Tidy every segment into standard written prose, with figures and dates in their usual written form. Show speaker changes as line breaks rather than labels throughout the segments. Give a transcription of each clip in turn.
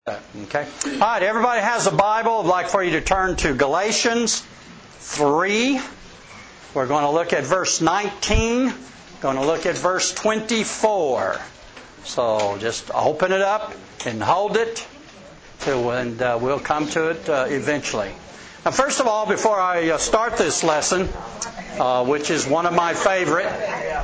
Okay. All right, everybody has a Bible. I'd like for you to turn to Galatians 3. We're going to look at verse 19. Going to look at verse 24. So just open it up and hold it, and we'll come to it eventually. Now, first of all, before I start this lesson, which is one of my favorite,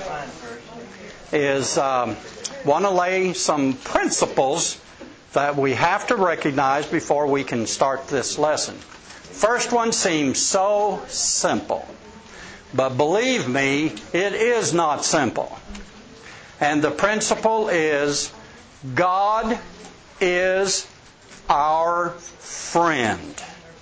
is want to lay some principles that we have to recognize before we can start this lesson. First one seems so simple, but believe me, it is not simple. And the principle is, God is our friend.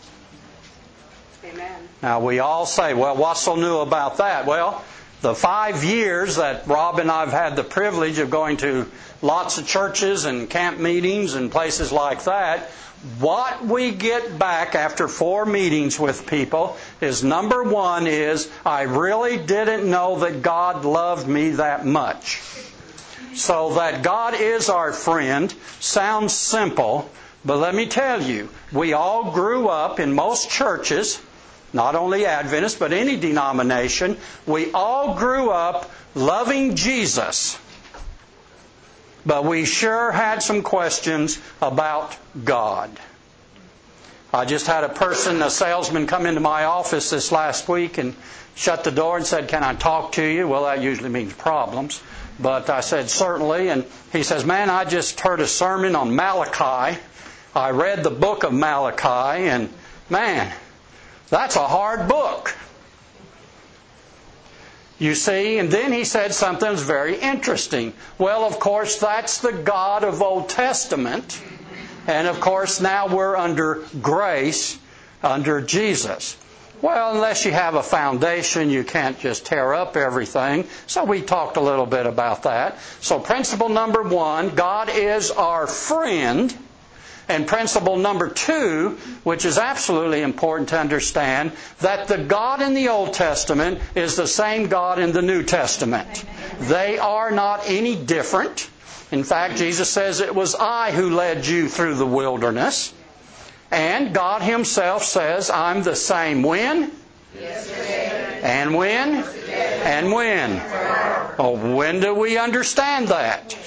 Amen.
Now we all say, well, what's so new about that? Well, the 5 years that Rob and I have had the privilege of going to lots of churches and camp meetings and places like that, what we get back after 4 meetings with people is, number one is, I really didn't know that God loved me that much. So that God is our friend sounds simple, but let me tell you, we all grew up in most churches, not only Adventist, but any denomination, we all grew up loving Jesus. But we sure had some questions about God. I just had a salesman come into my office this last week and shut the door and said, "Can I talk to you?" Well, that usually means problems. But I said, "Certainly." And he says, "Man, I just heard a sermon on Malachi. I read the book of Malachi, and man, that's a hard book." You see, and then he said something that's very interesting. Well, of course, that's the God of Old Testament. And of course, now we're under grace, under Jesus. Well, unless you have a foundation, you can't just tear up everything. So we talked a little bit about that. So principle number one, God is our friend. And principle number two, which is absolutely important to understand, that the God in the Old Testament is the same God in the New Testament. They are not any different. In fact, Jesus says, "It was I who led you through the wilderness." And God Himself says, "I'm the same when? Yesterday. And when? Today. And when?" Oh, when do we understand that?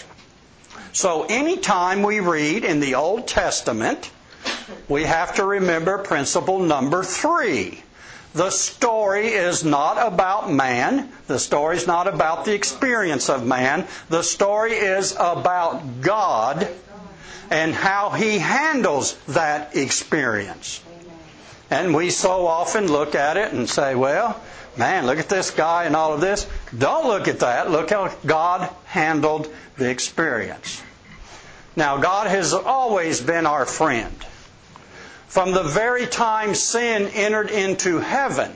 So anytime we read in the Old Testament, we have to remember principle number 3. The story is not about man. The story is not about the experience of man. The story is about God and how He handles that experience. And we so often look at it and say, well, man, look at this guy and all of this. Don't look at that. Look how God handled the experience. Now, God has always been our friend. From the very time sin entered into heaven,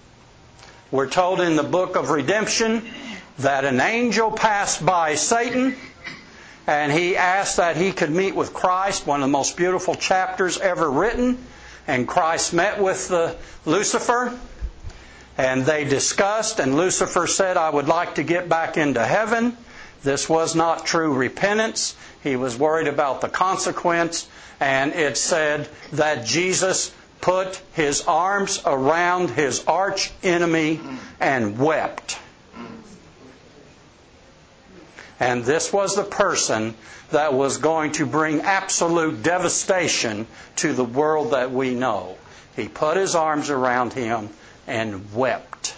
we're told in the book of redemption that an angel passed by Satan and he asked that he could meet with Christ, one of the most beautiful chapters ever written. And Christ met with Lucifer, and they discussed, and Lucifer said, "I would like to get back into heaven." This was not true repentance. He was worried about the consequence. And it said that Jesus put His arms around his arch enemy and wept. And this was the person that was going to bring absolute devastation to the world that we know. He put His arms around him and wept.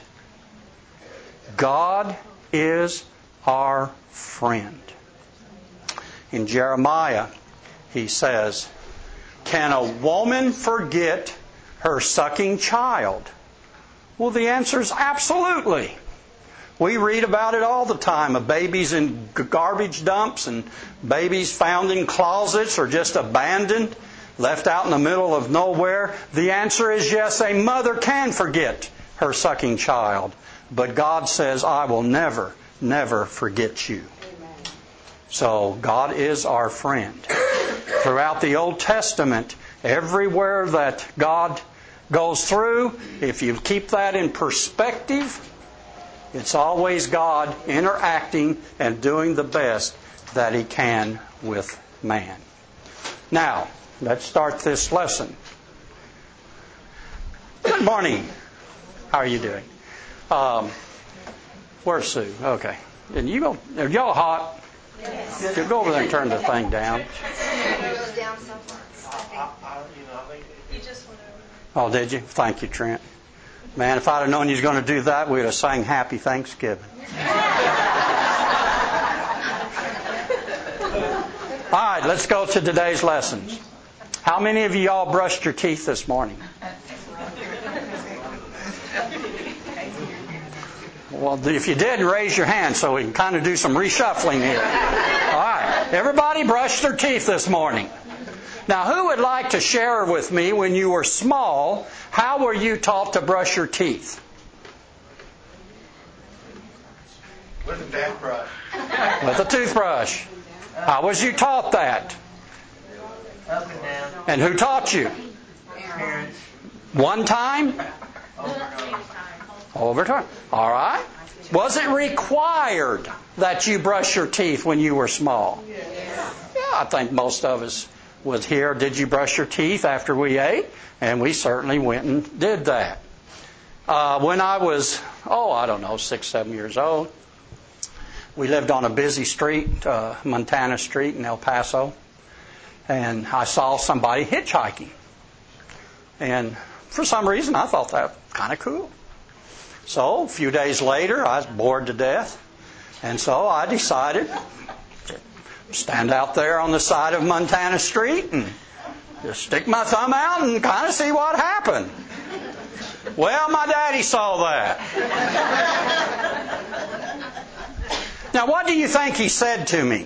God is our friend. In Jeremiah, he says, "Can a woman forget her sucking child?" Well, the answer is absolutely. We read about it all the time, of babies in garbage dumps and babies found in closets or just abandoned, left out in the middle of nowhere. The answer is yes, a mother can forget her sucking child. But God says, "I will never, never forget you." So God is our friend. Throughout the Old Testament, everywhere that God goes through, if you keep that in perspective, it's always God interacting and doing the best that He can with man. Now, let's start this lesson. Good morning. How are you doing? Where's Sue? Okay. And you go. Are y'all hot? Yes. Go over there and turn the thing down. Oh, did you? Thank you, Trent. Man, if I'd have known you was going to do that, we'd have sang Happy Thanksgiving. All right, let's go to today's lessons. How many of y'all brushed your teeth this morning? Well, if you did, raise your hand so we can kind of do some reshuffling here. All right, everybody brushed their teeth this morning. Now, who would like to share with me when you were small, how were you taught to brush your teeth?
With a toothbrush.
With a toothbrush. How was you taught that?
Up and down.
And who taught you?
Parents.
One time?
Over time.
Over time. All right. Was it required that you brush your teeth when you were small?
Yes.
Yeah, I think most of us was here. Did you brush your teeth after we ate? And we certainly went and did that. When I was, 6, 7 years old, we lived on a busy street, Montana Street in El Paso, and I saw somebody hitchhiking. And for some reason, I thought that was kind of cool. So a few days later, I was bored to death, and so I decided to stand out there on the side of Montana Street and just stick my thumb out and kind of see what happened. Well, my daddy saw that. Now, what do you think he said to me?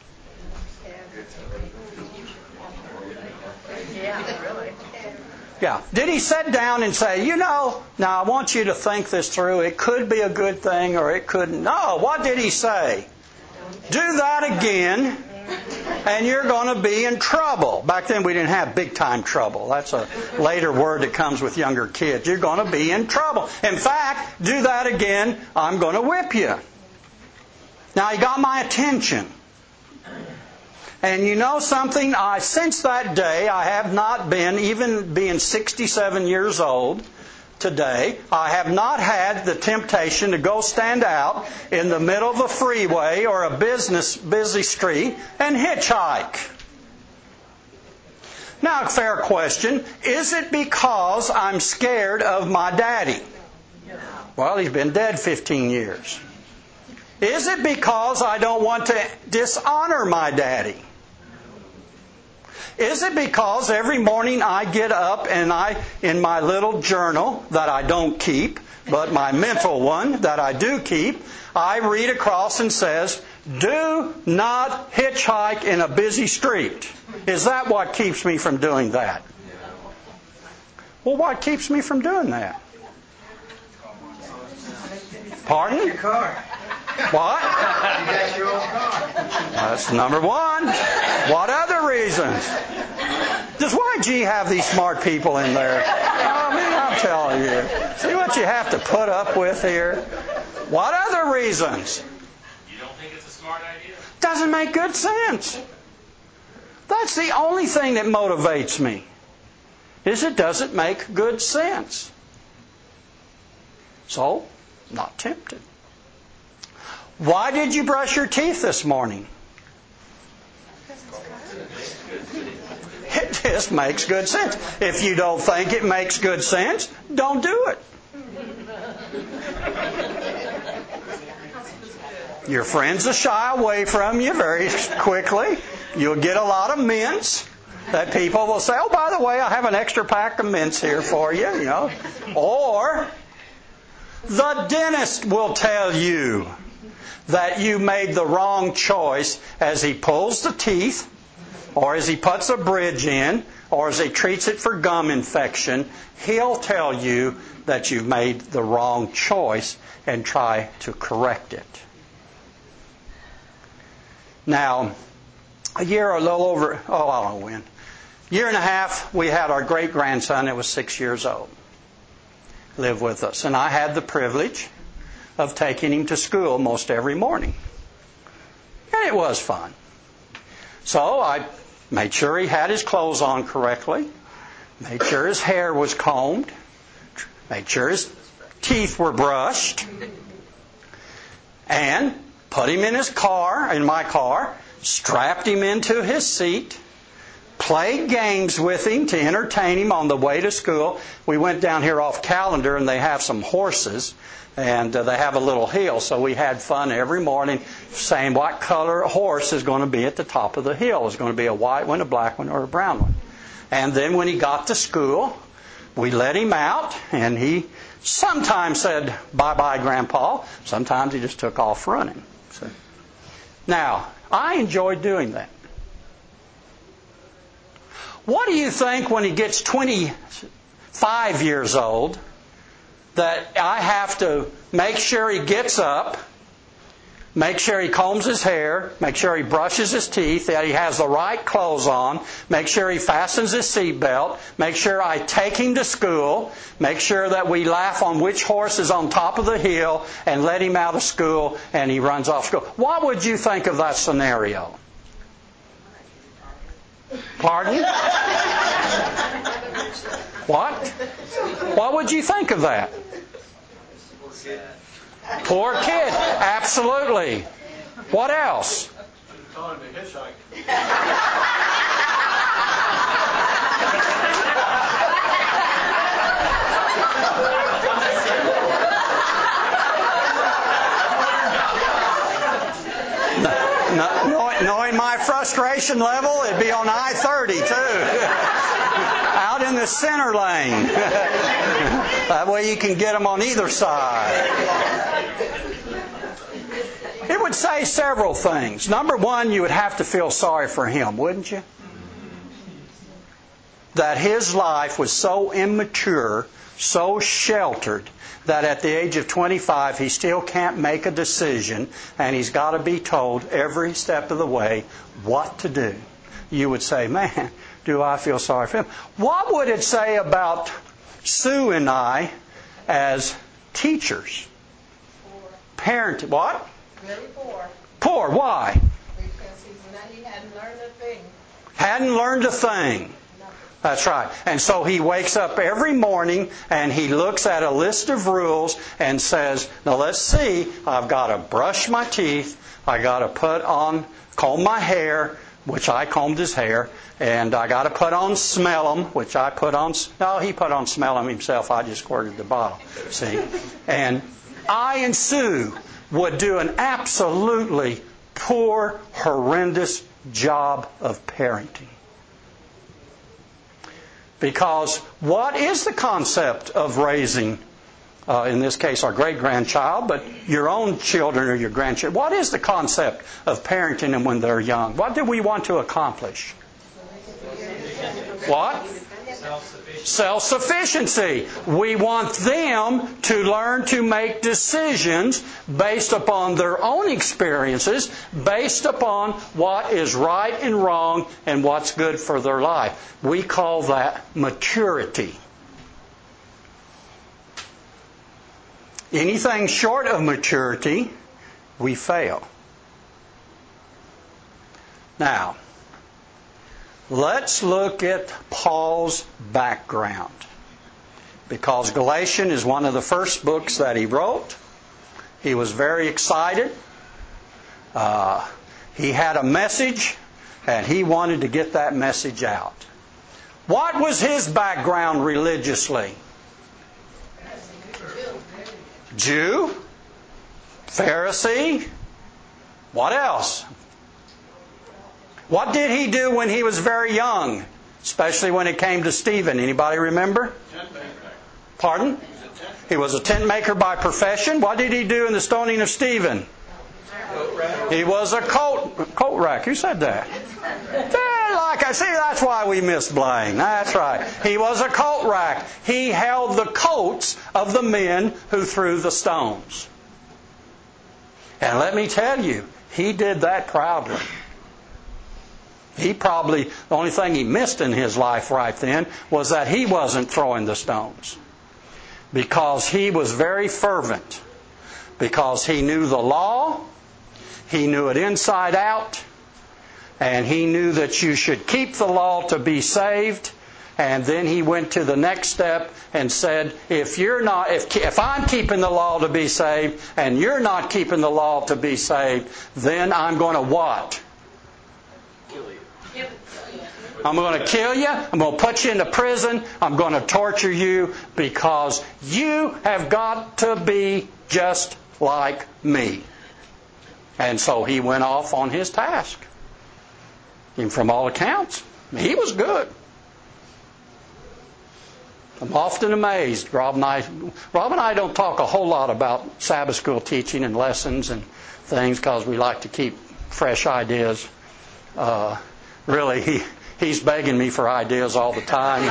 Yeah. Did he sit down and say, now I want you to think this through. It could be a good thing or it couldn't. No. What did he say? Do that again and you're going to be in trouble. Back then we didn't have big time trouble. That's a later word that comes with younger kids. You're going to be in trouble. In fact, do that again, I'm going to whip you. Now he got my attention. And you know something? Since that day, I have not been, even being 67 years old today, I have not had the temptation to go stand out in the middle of a freeway or a busy street and hitchhike. Now, a fair question. Is it because I'm scared of my daddy? Well, he's been dead 15 years. Is it because I don't want to dishonor my daddy? Is it because every morning I get up and in my little journal that I don't keep, but my mental one that I do keep, I read across and says, do not hitchhike in a busy street? Is that what keeps me from doing that? Well, what keeps me from doing that? Pardon?
Your car.
What?
You got your own car.
That's number one. What other reasons? Does YG have these smart people in there? I mean, I'm telling you. See what you have to put up with here? What other reasons?
You don't think it's a smart idea?
Doesn't make good sense. That's the only thing that motivates me, is it doesn't make good sense. So, not tempted. Why did you brush your teeth this morning? It just makes good sense. If you don't think it makes good sense, don't do it. Your friends will shy away from you very quickly. You'll get a lot of mints that people will say, oh, by the way, I have an extra pack of mints here for you, Or the dentist will tell you that you made the wrong choice as he pulls the teeth, or as he puts a bridge in, or as he treats it for gum infection. He'll tell you that you've made the wrong choice and try to correct it. Now, a year or a little over, I don't know when, year and a half, we had our great-grandson that was 6 years old live with us. And I had the privilege of taking him to school most every morning. And it was fun. So I made sure he had his clothes on correctly, made sure his hair was combed, made sure his teeth were brushed, and put him in my car, strapped him into his seat, played games with him to entertain him on the way to school. We went down here off Callender, and they have some horses, and they have a little hill, so we had fun every morning saying what color horse is going to be at the top of the hill. Is it going to be a white one, a black one, or a brown one? And then when he got to school, we let him out, and he sometimes said, "Bye-bye, Grandpa." Sometimes he just took off running. So, now, I enjoyed doing that. What do you think when he gets 25 years old that I have to make sure he gets up, make sure he combs his hair, make sure he brushes his teeth, that he has the right clothes on, make sure he fastens his seatbelt, make sure I take him to school, make sure that we laugh on which horse is on top of the hill, and let him out of school and he runs off school? What would you think of that scenario? Pardon? What? What would you think of that? Poor kid. Absolutely. What else?
Tell him to hitchhike.
Knowing my frustration level, it'd be on I-30 too. Out in the center lane. That way you can get them on either side. It would say several things. Number one, you would have to feel sorry for him, wouldn't you? That his life was so immature, so sheltered, that at the age of 25 he still can't make a decision, and he's got to be told every step of the way what to do. You would say, "Man, do I feel sorry for him." What would it say about Sue and I as teachers? Parenting. What?
Really poor.
Poor. Why?
Because he hadn't learned a thing.
Hadn't learned a thing. That's right. And so he wakes up every morning and he looks at a list of rules and says, "Now let's see, I've got to brush my teeth, I got to comb my hair," which I combed his hair, and I got to put on smell 'em, which I put on. No, he put on smell 'em himself. I just squirted the bottle. See, and I and Sue would do an absolutely poor, horrendous job of parenting. Because what is the concept of raising, in this case our great-grandchild, but your own children or your grandchildren? What is the concept of parenting them when they're young? What do we want to accomplish? What? Self-sufficiency. We want them to learn to make decisions based upon their own experiences, based upon what is right and wrong and what's good for their life. We call that maturity. Anything short of maturity, we fail. Now, let's look at Paul's background. Because Galatians is one of the first books that he wrote. He was very excited. He had a message, and he wanted to get that message out. What was his background religiously? Jew? Pharisee? What else? What did he do when he was very young? Especially when it came to Stephen. Anybody remember?
Tent maker.
Pardon? He was a tent maker by profession. What did he do in the stoning of Stephen? He was a coat rack. Who said that? Like I see, that's why we missed Blaine. That's right. He was a coat rack. He held the coats of the men who threw the stones. And let me tell you, he did that proudly. He probably, the only thing he missed in his life right then was that he wasn't throwing the stones. Because he was very fervent. Because he knew the law. He knew it inside out. and he knew that you should keep the law to be saved. And then he went to the next step and said, if I'm keeping the law to be saved and you're not keeping the law to be saved, then I'm going to what? I'm going to kill you. I'm going to put you into prison. I'm going to torture you because you have got to be just like me. And so he went off on his task. And from all accounts, he was good. I'm often amazed. Rob and I don't talk a whole lot about Sabbath school teaching and lessons and things because we like to keep fresh ideas. Really, he's begging me for ideas all the time.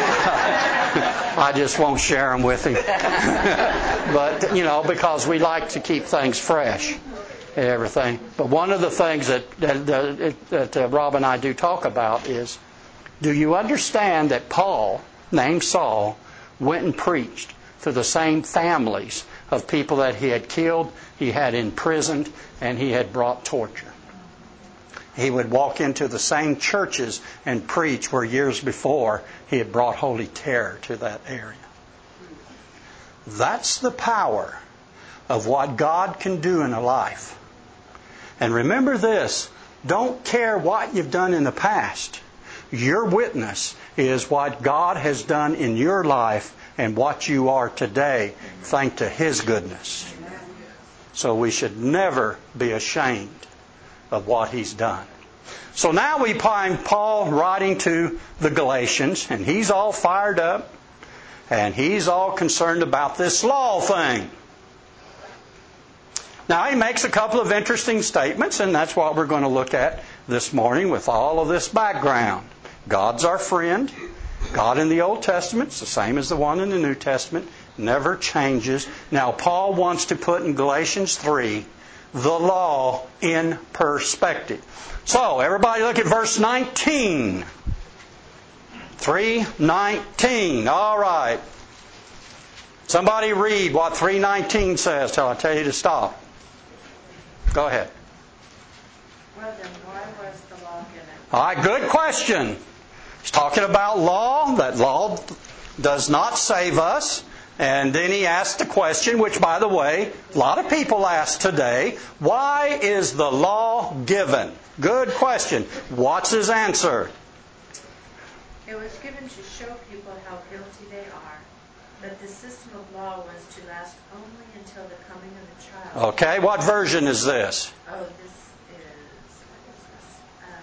I just won't share them with him. But, because we like to keep things fresh and everything. But one of the things that Rob and I do talk about is, do you understand that Paul, named Saul, went and preached to the same families of people that he had killed, he had imprisoned, and he had brought torture? He would walk into the same churches and preach where years before he had brought holy terror to that area. That's the power of what God can do in a life. And remember this, don't care what you've done in the past. Your witness is what God has done in your life and what you are today, thanks to His goodness. So we should never be ashamed of what He's done. So now we find Paul writing to the Galatians, and he's all fired up, and he's all concerned about this law thing. Now he makes a couple of interesting statements, and that's what we're going to look at this morning with all of this background. God's our friend. God in the Old Testament is the same as the one in the New Testament. Never changes. Now Paul wants to put in Galatians 3 the law in perspective. So everybody look at verse 19. 3:19. All right. Somebody read what 3:19 says till I tell you to stop. Go ahead.
Well then, why was the law given?
All right, good question. He's talking about law. That law does not save us. And then he asked the question, which, by the way, a lot of people ask today, why is the law given? Good question. What's his answer?
It was given to show people how guilty they are, but the system of law was to last only until the coming of the child.
Okay, what version is this?
Oh, this is, what is this?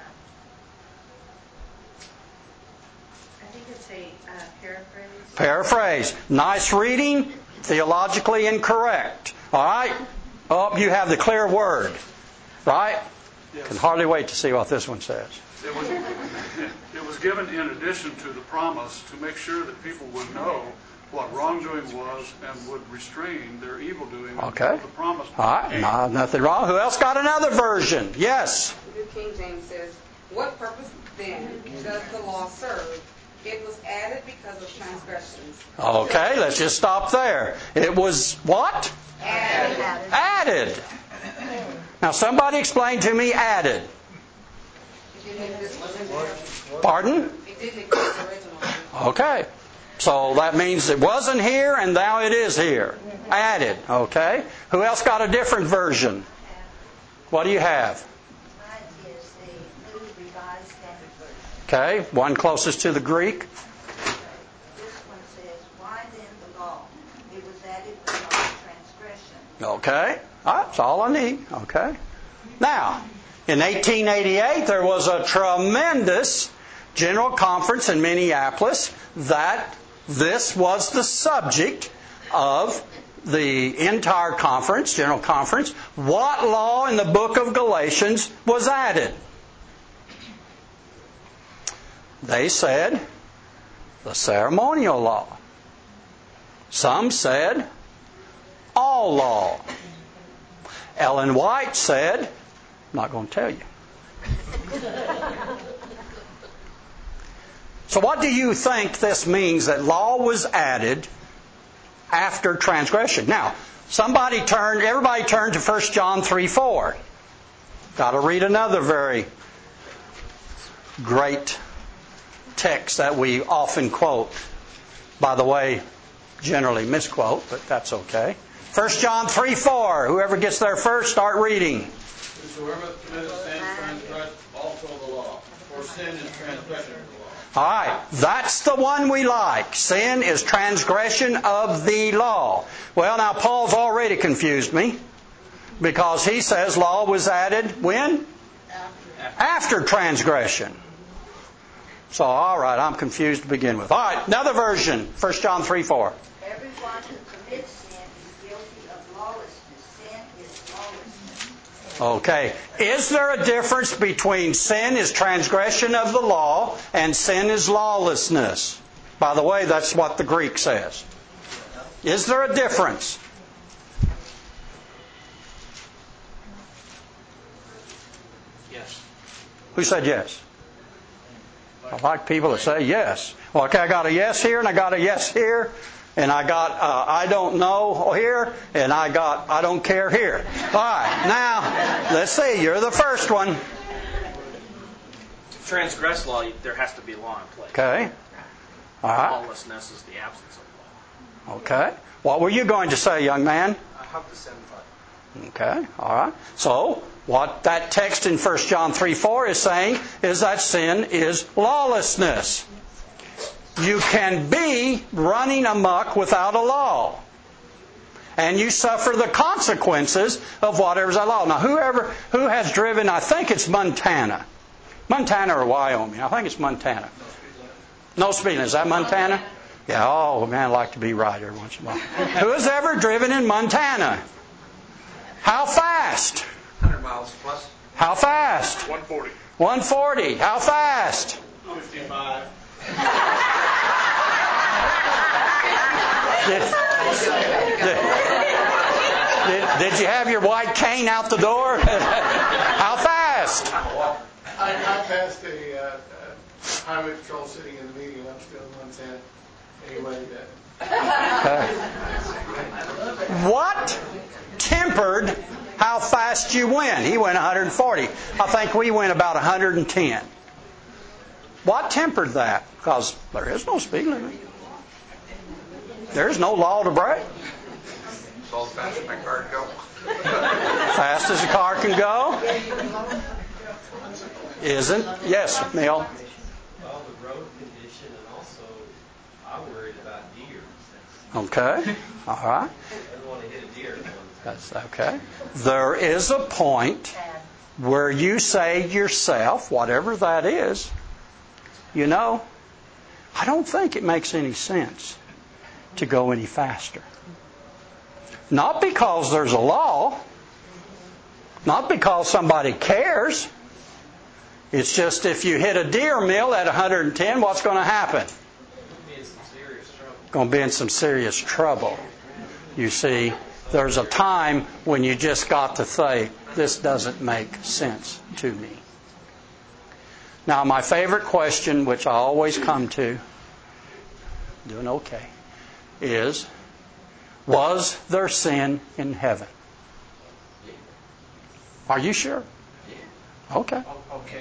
I think it's a paraphrase.
Paraphrase. Nice reading, theologically incorrect. All right? Oh, you have the clear word. Right?
Yes.
Can hardly wait to see what this one says.
It was given in addition to the promise to make sure that people would know what wrongdoing was and would restrain their evil doing
Okay.
until the promise.
All right, nothing wrong. Who else got another version? Yes.
New King James says, what purpose then does the law serve? It was added because of transgressions.
Okay, let's just stop there. It was what? Added. Now somebody explain to me added. Pardon?
It didn't exist originally.
Okay. So that means it wasn't here and now it is here. Added. Okay. Who else got a different version? What do you have?
Mine is the New Revised Standard Version.
Okay. One closest to the Greek.
This one says, why then the law? It was added because of transgression.
Okay. That's all I need. Okay. Now, in 1888, there was a tremendous general conference in Minneapolis that this was the subject of the entire conference, general conference. What law in the book of Galatians was added? They said the ceremonial law. Some said all law. Ellen White said, I'm not going to tell you. So what do you think this means that law was added after transgression? Now, everybody turn to 1 John 3:4. Got to read another very great text that we often quote. By the way, generally misquote, but that's okay. 1 John 3:4. Whoever gets there first, start reading.
Whosoever committeth sin transgresseth also the law, for sin is transgression of the law.
All right, that's the one we like. Sin is transgression of the law. Well, now Paul's already confused me because he says law was added when? After transgression. So, all right, I'm confused to begin with. All right, another version, 1 John 3:4.
Everyone who commits sin is guilty of lawlessness. Sin is lawlessness.
Okay, is there a difference between sin is transgression of the law and sin is lawlessness? By the way, that's what the Greek says. Is there a difference?
Yes.
Who said yes? I like people that say yes. Well, okay, I got a yes here, and I got a yes here, and I got I don't know here, and I got I don't care here. All right, now, let's see. You're the first one.
To transgress law, there has to be a law in place.
Okay. All right.
Lawlessness is the absence of law.
Okay. What were you going to say, young man?
I have the same thought.
Okay, all right. So, what that text in 1 John 3:4 is saying is that sin is lawlessness. You can be running amok without a law. And you suffer the consequences of whatever's a law. Now, who has driven, I think it's Montana. Montana or Wyoming. I think it's Montana. No speed limit. Is that Montana? Yeah, oh man, I'd like to be right every once in a while. Who has ever driven in Montana? How fast?
100 miles plus.
How fast?
140.
140. How fast?
55.
Did you have your white cane out the door? How fast?
I passed a highway patrol sitting in the meeting, and I'm still in Montana. Anyway,
What tempered how fast you went? He went 140. I think we went about 110. What tempered that? Because there is no speed limit. There's no law to break.
so fast as my car can go.
Fast as a car can go. Isn't? Yes, Neil.
Well, the road condition, and also I'm worried about deer.
Okay. All right.
I don't want to hit a deer.
That's okay. There is a point where you say to yourself, whatever that is, you know, I don't think it makes any sense to go any faster. Not because there's a law, not because somebody cares. It's just if you hit a deer mill at 110, what's going to happen? Going to be in some serious trouble. You see, there's a time when you just got to say, this doesn't make sense to me. Now, my favorite question, which I always come to, doing okay, is, was there sin in heaven? Are you sure? Okay.
Okay.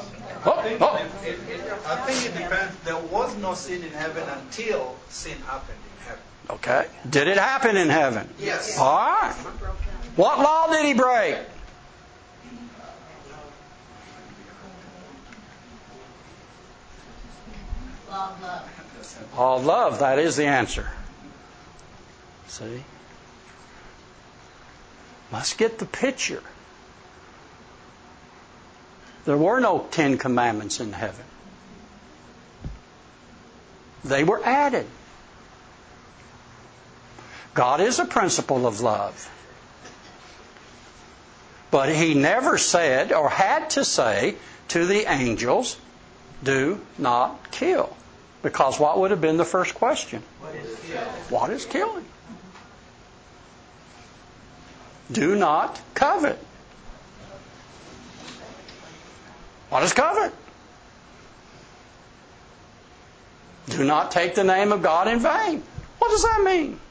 Oh.
I think it depends. There was no sin in heaven until sin happened in heaven.
Okay. Did it happen in heaven?
Yes.
All right. What law did he break?
Law of love.
Law of love. That is the answer. See? Let's get the picture. There were no 10 commandments in heaven. They were added. God is a principle of love. But He never said or had to say to the angels, do not kill. Because what would have been the first question? What is killing? Do not covet. What is covet? Do not take the name of God in vain. What does that mean?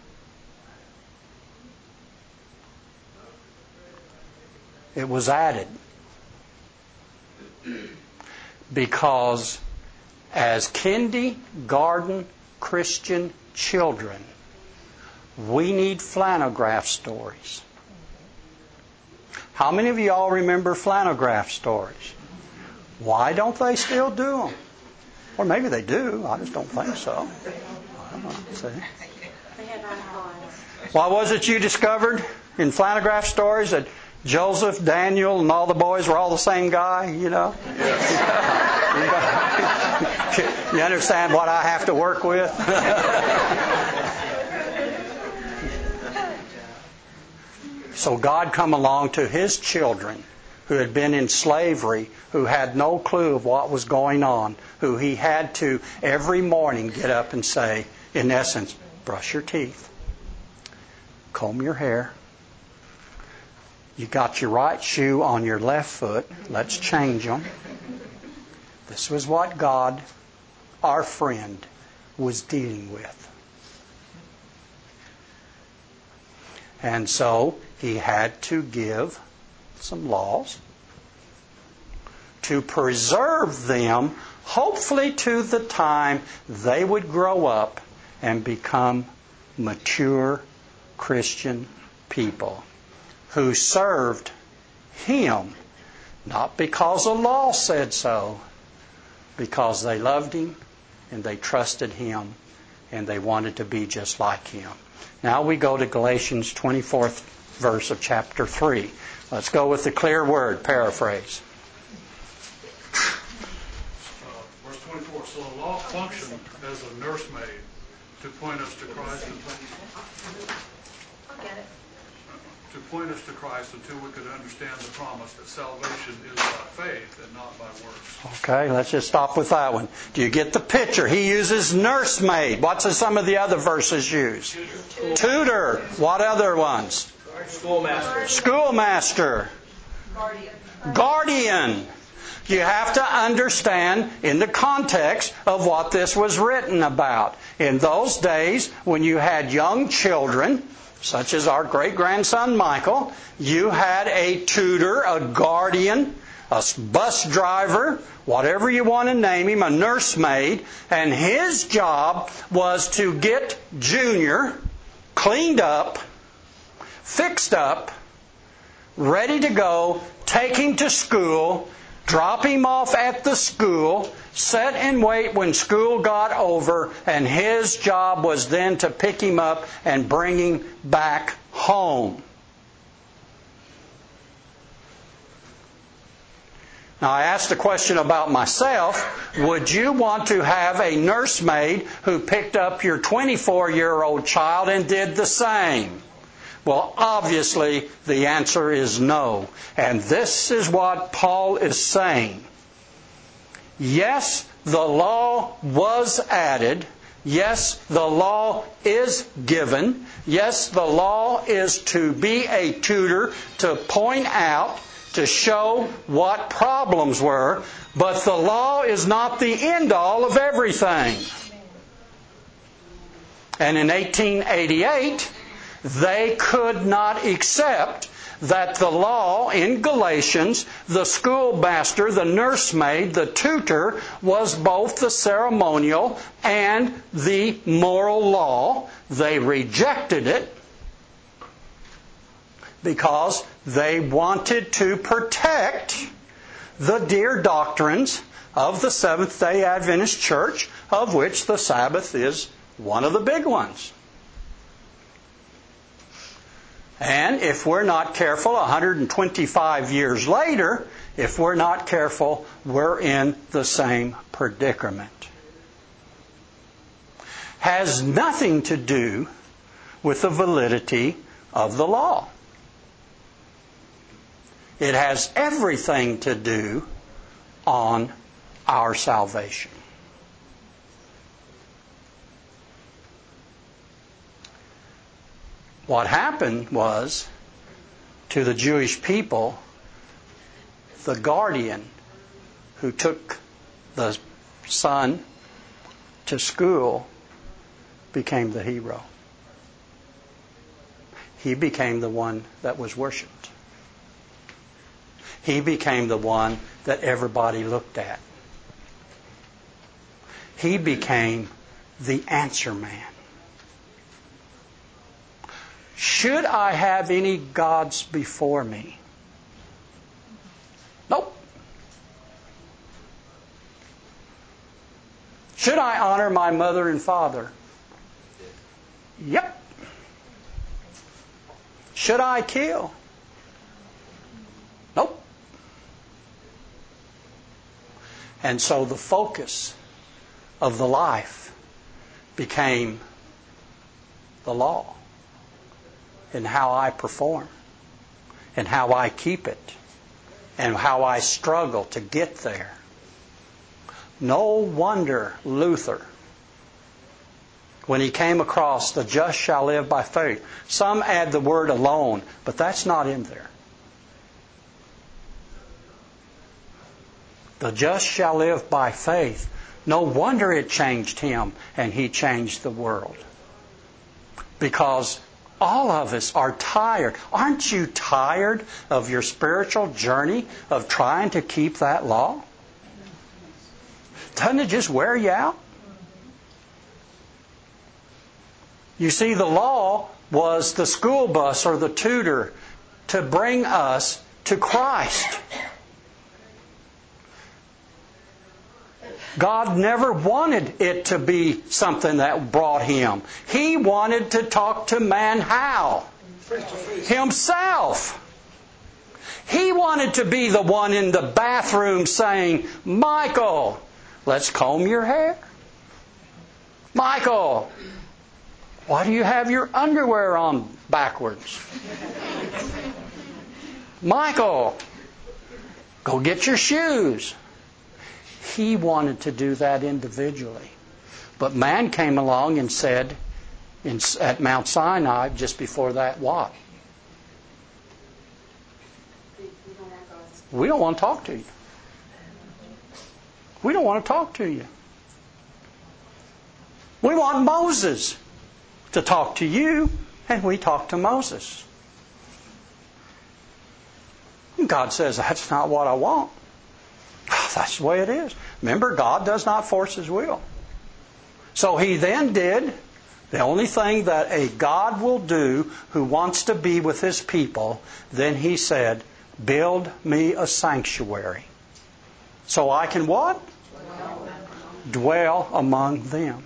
It was added. Because as kindergarten Christian children, we need flannelgraph stories. How many of you all remember flannelgraph stories? Why don't they still do them? Or maybe they do. I just don't think so. I don't know. See? What was it you discovered in flannelgraph stories? That Joseph, Daniel, and all the boys were all the same guy, you know? You understand what I have to work with? So God come along to His children who had been in slavery, who had no clue of what was going on, who He had to every morning get up and say, in essence, brush your teeth, comb your hair, you got your right shoe on your left foot, let's change them. This was what God, our friend, was dealing with. And so He had to give some laws to preserve them, hopefully to the time they would grow up and become mature Christian people who served Him, not because the law said so, because they loved Him and they trusted Him and they wanted to be just like Him. Now we go to Galatians 24th verse of chapter 3. Let's go with the clear word, paraphrase.
Verse 24. So the law functioned as a nursemaid to point us to Christ until we could understand the promise that salvation is by faith and not by works.
Okay, let's just stop with that one. Do you get the picture? He uses nursemaid. What's some of the other verses use? Tutor. What other ones? Schoolmaster. Guardian. You have to understand in the context of what this was written about. In those days, when you had young children, such as our great-grandson Michael, you had a tutor, a guardian, a bus driver, whatever you want to name him, a nursemaid, and his job was to get Junior cleaned up, fixed up, ready to go, take him to school, drop him off at the school, sit and wait when school got over, and his job was then to pick him up and bring him back home. Now I asked a question about myself. Would you want to have a nursemaid who picked up your 24-year-old child and did the same? Well, obviously the answer is no. And this is what Paul is saying. Yes, the law was added. Yes, the law is given. Yes, the law is to be a tutor, to point out, to show what problems were. But the law is not the end-all of everything. And in 1888, they could not accept that the law in Galatians, the schoolmaster, the nursemaid, the tutor, was both the ceremonial and the moral law. They rejected it because they wanted to protect the dear doctrines of the Seventh-day Adventist Church, of which the Sabbath is one of the big ones. And if we're not careful, 125 years later, if we're not careful, we're in the same predicament. Has nothing to do with the validity of the law. It has everything to do on our salvation. What happened was, to the Jewish people, the guardian who took the son to school became the hero. He became the one that was worshipped. He became the one that everybody looked at. He became the answer man. Should I have any gods before me? Nope. Should I honor my mother and father? Yep. Should I kill? Nope. And so the focus of the life became the law and how I perform and how I keep it and how I struggle to get there. No wonder Luther, when he came across the just shall live by faith, some add the word alone, but that's not in there. The just shall live by faith. No wonder it changed him and he changed the world. Because all of us are tired. Aren't you tired of your spiritual journey of trying to keep that law? Doesn't it just wear you out? You see, the law was the school bus or the tutor to bring us to Christ. God never wanted it to be something that brought Him. He wanted to talk to man how? Himself. He wanted to be the one in the bathroom saying, Michael, let's comb your hair. Michael, why do you have your underwear on backwards? Michael, go get your shoes. He wanted to do that individually. But man came along and said at Mount Sinai, just before that, what? We don't want to talk to you. We don't want to talk to you. We want Moses to talk to you, and we talk to Moses. And God says, that's not what I want. That's the way it is. Remember, God does not force His will. So He then did the only thing that a God will do who wants to be with His people. Then He said, build me a sanctuary. So I can what? Dwell among them.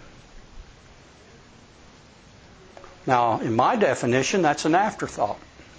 Now, in my definition, that's an afterthought.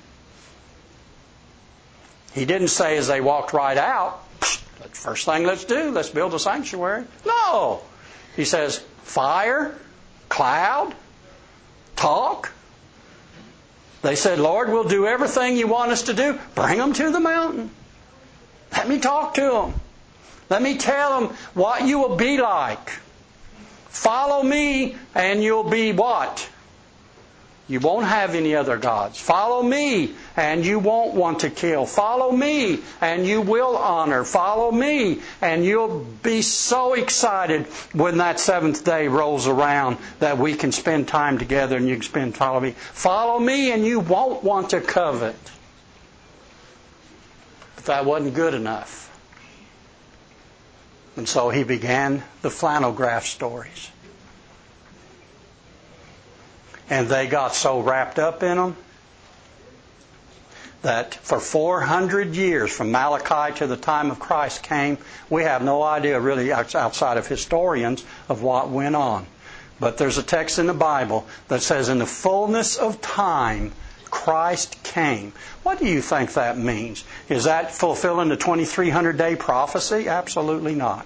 He didn't say as they walked right out, first thing let's do, let's build a sanctuary. No. He says, fire, cloud, talk. They said, Lord, we'll do everything you want us to do. Bring them to the mountain. Let me talk to them. Let me tell them what you will be like. Follow me and you'll be what? You won't have any other gods. Follow me and you won't want to kill. Follow me and you will honor. Follow me and you'll be so excited when that seventh day rolls around that we can spend time together and you can follow me. Follow me and you won't want to covet. But that wasn't good enough. And so he began the flannel graph stories. And they got so wrapped up in them that for 400 years, from Malachi to the time of Christ came, we have no idea really outside of historians of what went on. But there's a text in the Bible that says, in the fullness of time, Christ came. What do you think that means? Is that fulfilling the 2300-day prophecy? Absolutely not.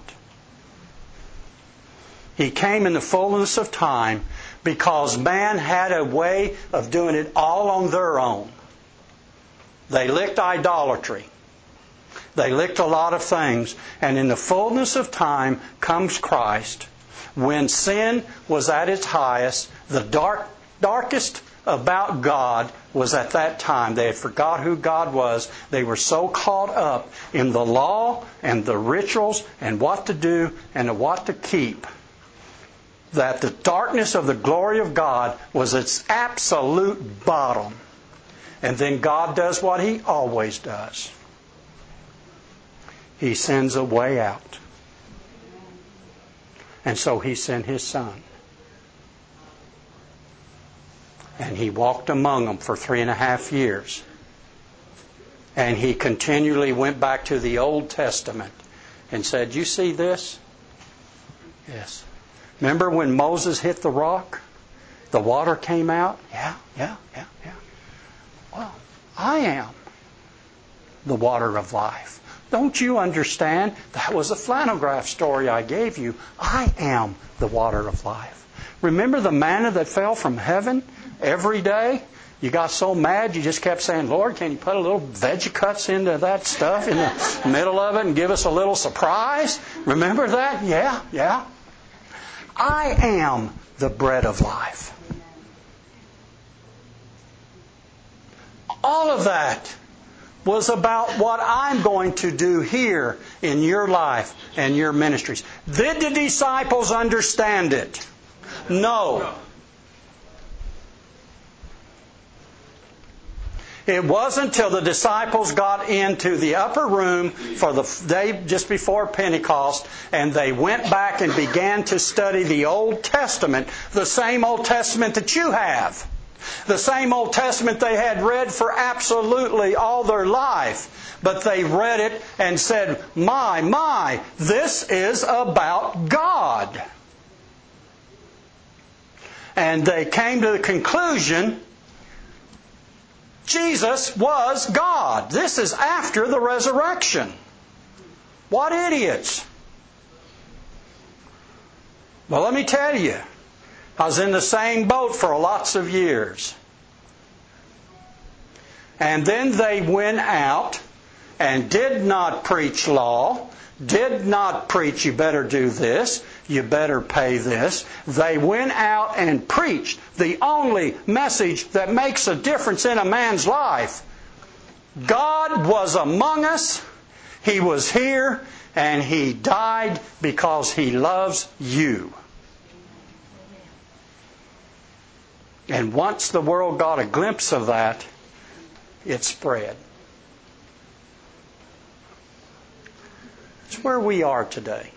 He came in the fullness of time because man had a way of doing it all on their own. They licked idolatry. They licked a lot of things. And in the fullness of time comes Christ. When sin was at its highest, the darkest about God was at that time. They had forgot who God was. They were so caught up in the law and the rituals and what to do and what to keep that the darkness of the glory of God was its absolute bottom. And then God does what He always does. He sends a way out. And so He sent His Son. And He walked among them for 3.5 years. And He continually went back to the Old Testament and said, "You see this?" Yes. Remember when Moses hit the rock? The water came out? Yeah. Well, I am the water of life. Don't you understand? That was a flannel graph story I gave you. I am the water of life. Remember the manna that fell from heaven every day? You got so mad you just kept saying, "Lord, can you put a little veggie into that stuff in the middle of it and give us a little surprise?" Remember that? Yeah. I am the bread of life. All of that was about what I'm going to do here in your life and your ministries. Did the disciples understand it? No. It wasn't until the disciples got into the upper room for the day just before Pentecost and they went back and began to study the Old Testament, the same Old Testament that you have. The same Old Testament they had read for absolutely all their life. But they read it and said, my, this is about God. And they came to the conclusion, Jesus was God. This is after the resurrection. What idiots. Well, let me tell you, I was in the same boat for lots of years. And then they went out and did not preach law, did not preach you better do this, you better pay this. They went out and preached the only message that makes a difference in a man's life. God was among us. He was here and He died because He loves you. And once the world got a glimpse of that, it spread. It's where we are today.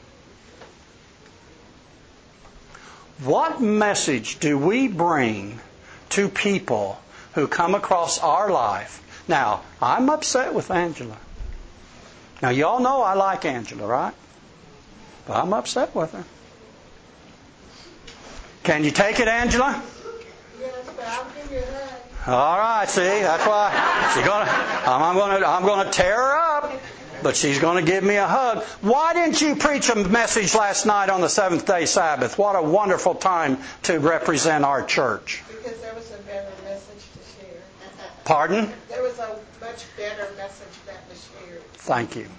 What message do we bring to people who come across our life? Now, I'm upset with Angela. Now, y'all know I like Angela, right? But I'm upset with her. Can you take it, Angela?
Yes, but I'll give you a hug.
All right, see, that's why I'm going to tear her up, but she's going to give me a hug. Why didn't you preach a message last night on the seventh-day Sabbath? What a wonderful time to represent our church.
Because there was a better message to share.
Pardon?
There was a much better message that was shared.
Thank you.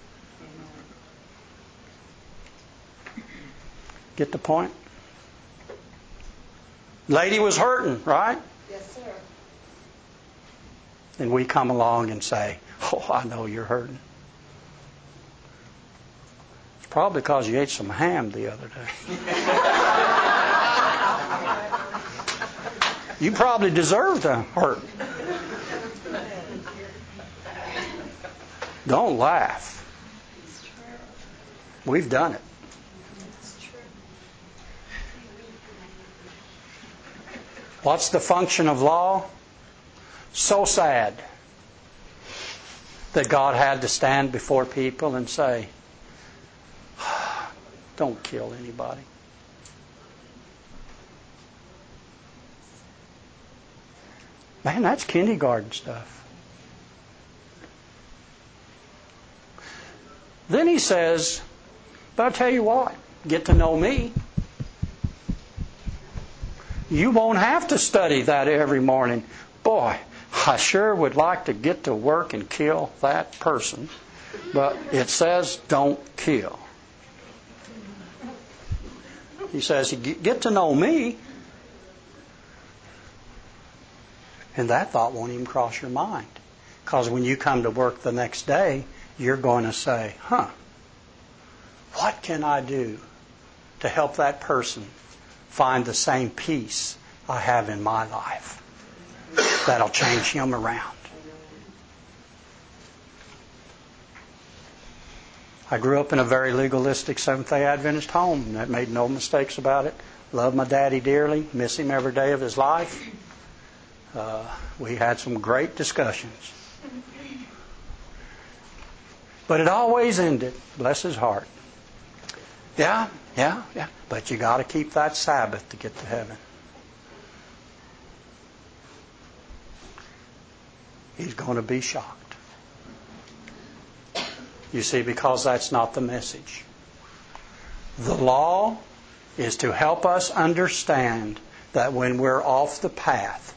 Get the point? Lady was hurting, right?
Yes, sir.
And we come along and say, "Oh, I know you're hurting. It's probably because you ate some ham the other day. You probably deserve to hurt." Don't laugh. We've done it. What's the function of law? So sad that God had to stand before people and say, "Don't kill anybody." Man, that's kindergarten stuff. Then He says, "But I'll tell you what, get to know me. You won't have to study that every morning. Boy, I sure would like to get to work and kill that person. But it says don't kill." He says, "Get to know me." And that thought won't even cross your mind. Because when you come to work the next day, you're going to say, what can I do to help that person find the same peace I have in my life that'll change him around? I grew up in a very legalistic Seventh-day Adventist home, and that made no mistakes about it. Love my daddy dearly, miss him every day of his life. We had some great discussions. But it always ended, bless his heart. Yeah. But you got to keep that Sabbath to get to heaven. He's going to be shocked. You see, because that's not the message. The law is to help us understand that when we're off the path,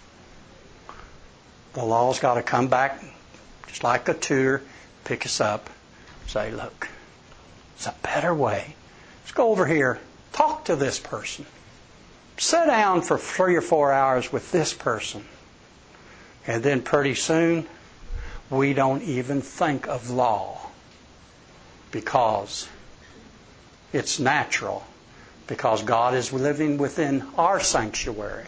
the law's got to come back, just like a tutor, pick us up, say, look, it's a better way. Let's go over here, talk to this person. Sit down for 3 or 4 hours with this person. And then pretty soon, we don't even think of law because it's natural, because God is living within our sanctuary,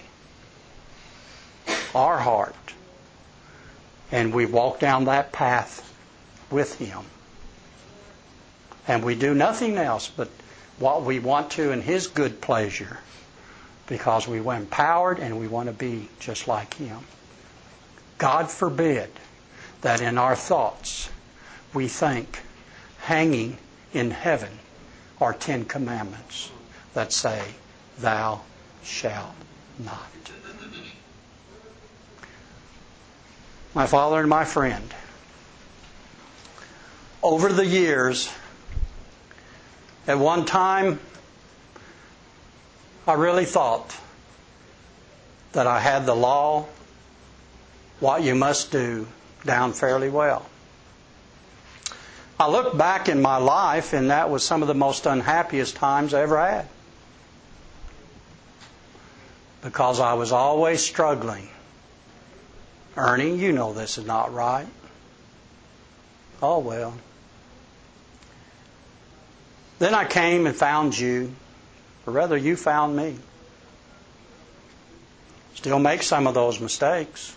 our heart. And we walk down that path with Him. And we do nothing else but what we want to in His good pleasure, because we were empowered and we want to be just like Him. God forbid that in our thoughts we think hanging in heaven are 10 commandments that say, thou shalt not. My father and my friend, over the years, at one time, I really thought that I had the law, what you must do, down fairly well. I look back in my life, and that was some of the most unhappiest times I ever had. Because I was always struggling. Ernie, you know this is not right. Oh, well. Then I came and found you, or rather you found me. Still make some of those mistakes.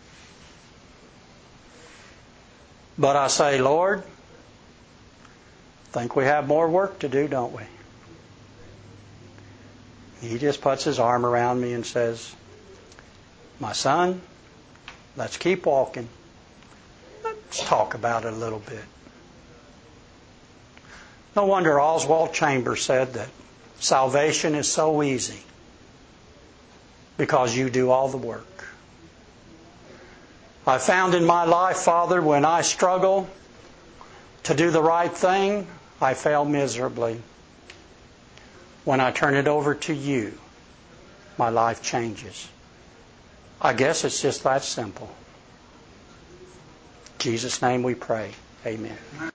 But I say, Lord, think we have more work to do, don't we? He just puts His arm around me and says, my son, let's keep walking. Let's talk about it a little bit. No wonder Oswald Chambers said that salvation is so easy because you do all the work. I found in my life, Father, when I struggle to do the right thing, I fail miserably. When I turn it over to you, my life changes. I guess it's just that simple. In Jesus' name we pray. Amen.